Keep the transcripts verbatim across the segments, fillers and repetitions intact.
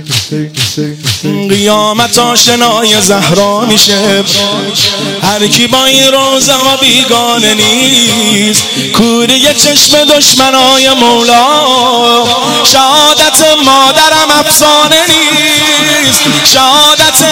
قیامت آشنای زهرا میشه، هر کی با این روزه ها بیگانه نیست. کوری چشم دشمنای مولا، شهادت مادرم افسانه نیست. شهادت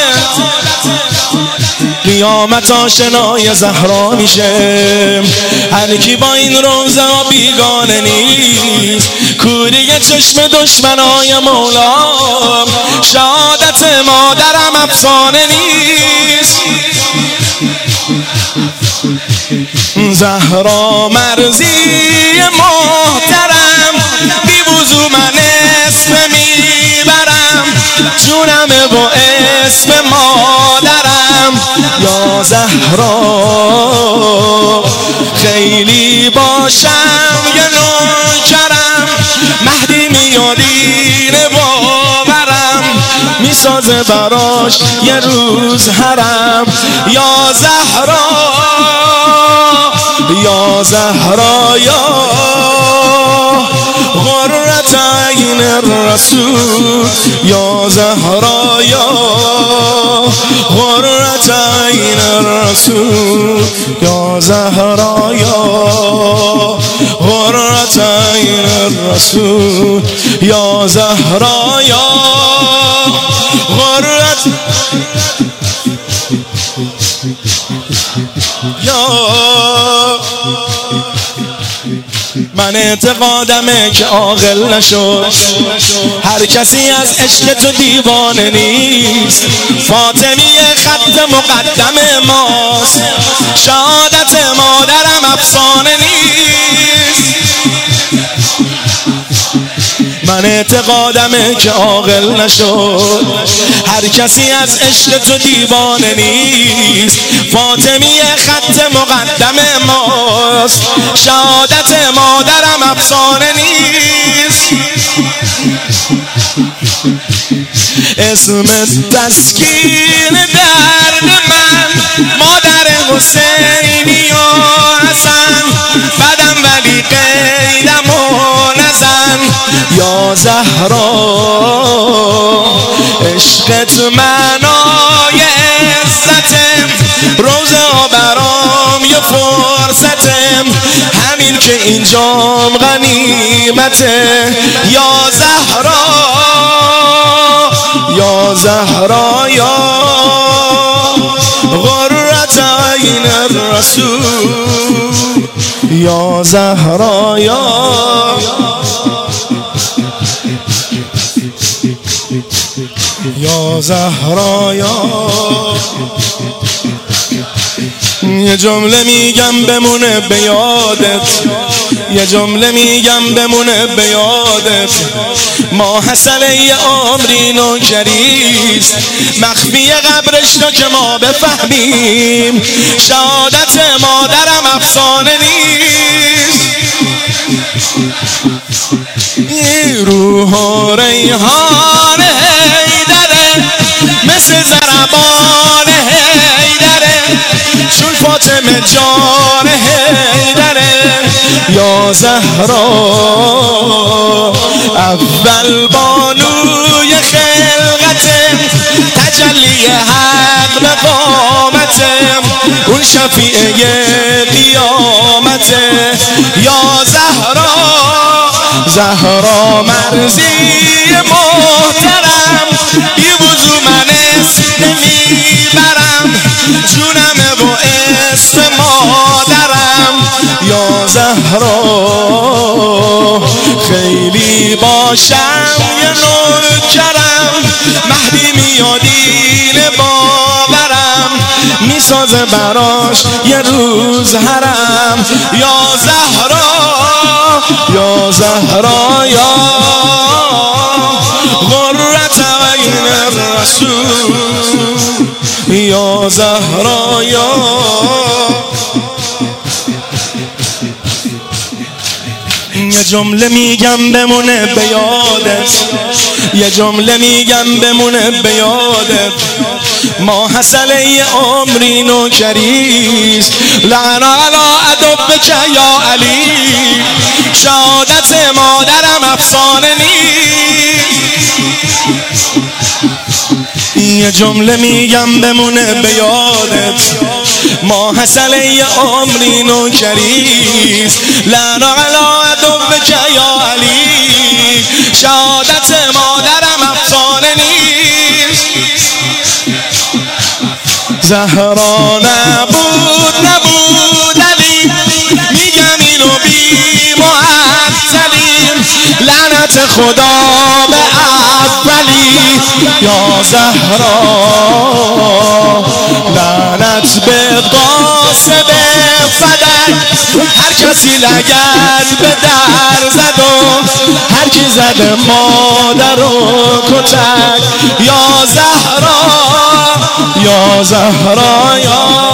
قیامت آشنای زهرا میشه، هر کی با این روزه ها بیگانه نیست. کوری چشم دشمنای مولا، شهادت مادرم افسانه نیست. زهرا مرزی محترم، بی وضو من اسم میبرم، جونم با اسم مادرم. یا زهرا خیلی باشم یه نوکرم، مهدی میادین باورم، میسازه براش یه روز حرم. یا زهرا یا زهرا یا غرة عین الرسول، یا زهرا یا غرة عین الرسول، یا زهرا یا غرة عین الرسول، یا زهرا یا غرة یا. من اعتقادمه که عاقل نشد، هر کسی از عشق تو دیوانه نیست. فاطمی خط مقدم ماست، شهادت مادرم افسانه نیست. من اعتقادمه که عاقل نشد، هر کسی از عشق تو دیوانه نیست. فاطمی خط مقدم ماست، شهادت مادرم افسانه نیست. اسم تسکین درد من مادر حسینی و حسن، بدم ولی قیدم و نزن. یا زهرا عشقت منای عزتم، روزه ها برام یه فرصتم، همین که اینجام غنیمته. یا زهرا یا زهرا یا غرة عین الرسول، یا زهرا یا یا زهرا یا. یه جمله میگم بمونه به یادت، یه جمله میگم بمونه به یادت. ما حسن یه عمری نوکریست، مخفی قبرش رو که ما بفهمیم. شهادت مادرم افسانه نیست. روح و ریحان حیدره، مثل ضربان حیدره، چون فاطمه جان حیدره. یا زهرا اول بانوی خلقتم، تجلی حق مقامتم، اون شفیع قیامته. یا زهرا زهرا مرزی محترم، بی وضو من اسم میبرم، جونم با اسم مادرم. یا زهرا خیلی باشم یه نوکرم، مهدی میادین باورم، میسازه براش یه روز حرم. یا زهرا یا زهرا یا غرة عین الرسول، یا زهرا یا. یه جمله میگم بمونه به یادت، یه جمله میگم بمونه به یادت، ما حسله عمری نوکریست، لعن علی عدوک یا علی، شهادت مادرم افسانه نیست. یه جمله میگم بمونه به یادت، ما حسله عمری نوکریست، لعن علی عدوک یا علی، شهادت مادرم افسانه نیست. زهرا نبود نبود علی، میگم اینو بی معطلی، لعنت خدا به اولی. یا زهرا لعنت به قاسم فدک، هر کسی لگد به در زد و هر کی زد مادر و کتک. یا زهرا یا زهرا یا